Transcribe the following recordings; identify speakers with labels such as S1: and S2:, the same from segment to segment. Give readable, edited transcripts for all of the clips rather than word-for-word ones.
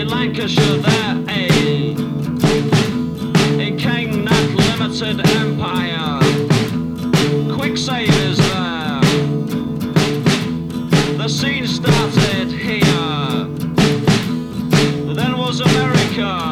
S1: in Lancashire there, eh? In King Nat Limited Empire, Quicksave is there. The scene started here. Then was America.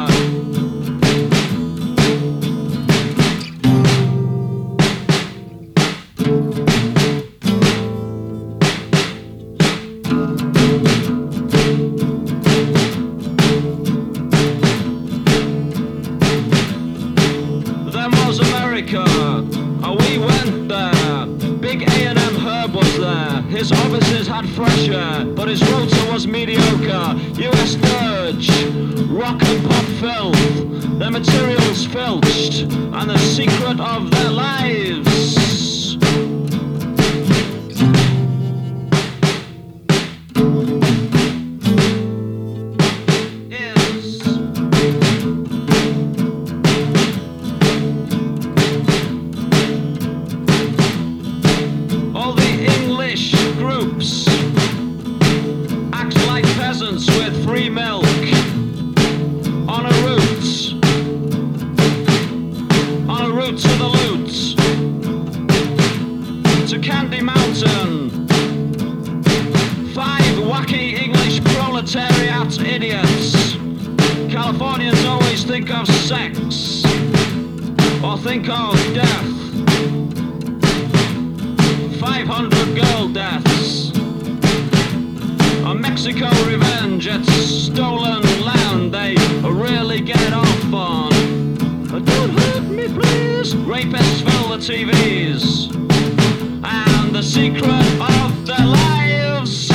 S1: We went there. Big A&M Herb was there. His offices had fresh air, but his rota was mediocre. US dirge, rock and pop filth, their materials filched, and the secret of their lives with free milk on a route to the loot, to Candy Mountain. 5 wacky English proletariat idiots. Californians always think of sex or think of death. 500 girl deaths. A Mexico revenge at stolen land they really get off on. Don't hurt me please. Rapists fill the TVs, and the secret of their lives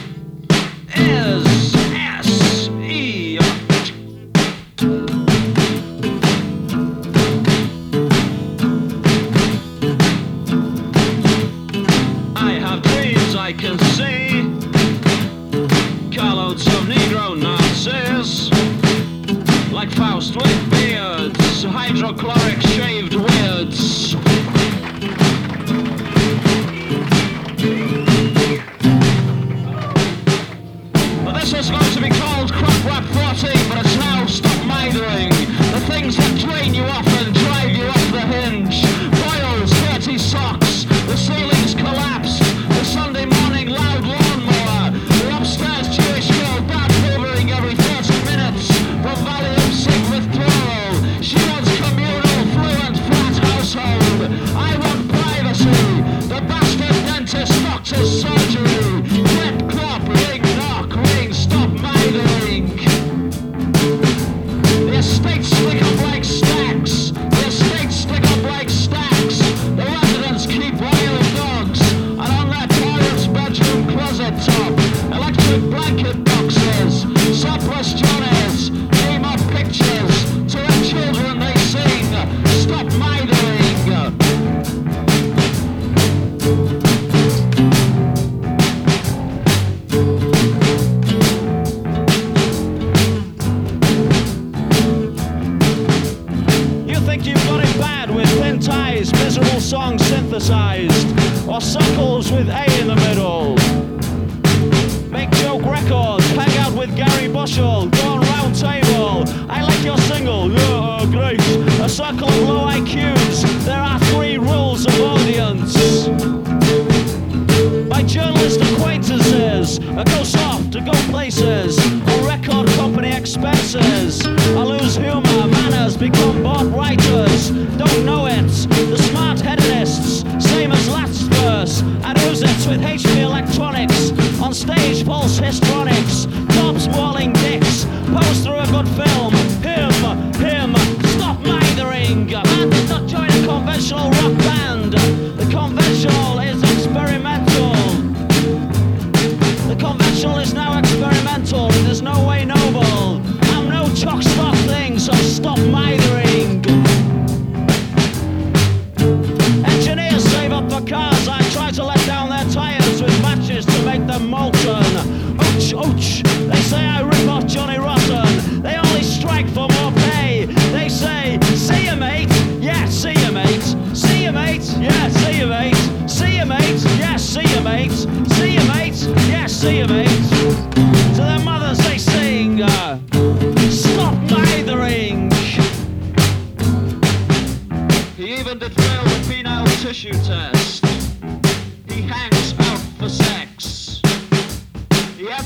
S1: is S.E. I have dreams I can see. Carloads of Negro Nazis, like Faust with beards, hydrochloric shaved weirds. Well, this was going to be called Crop Rap 14, but it's now Stop Mindering. The things that drain you off and drive you off the hinge. Boils, dirty socks, the ceilings collapsed, the Sunday morning loud lawnmower, the upstairs Jewish girl bad hovering every 30 minutes from Valium sick withdrawal. She wants communal, fluent, flat household. I want privacy. The bastard dentist, doctor's surgery. Get clop, ring, knock, ring, stop mindering. The estates stick up like stacks. The estates stick up like stacks. The residents keep wild dogs, and on their toilet's bedroom closet top, electric blanket boxes, surplus Johnnies, name up pictures, to the children they sing, stop mindering. You think you've got it bad with thin ties, miserable songs synthesized, or suckles with A in the middle. Make joke records, hang out with Gary Bushell, go on round table. I like your single, yeah, great. A circle of low IQs, there are 3 rules of audience. My journalist acquaintances, I go soft, I go places, on record company expenses. I lose humor, manners, become bored writers, don't know it. The smart hedonists, same as last verse. I'd use it with HP Electronics, on stage pulse histronics, cops mauling dicks, pose through a good film. Him, stop mindering. Man did not join a conventional rock band. The conventional is experimental. The conventional is now experimental. There's no way noble. I'm no chalk stock thing, so stop mindering. Engineers save up for cars. I try to let down their tires with matches to make them molten. Oh,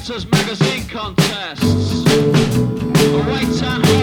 S1: Presenters magazine contests. Await and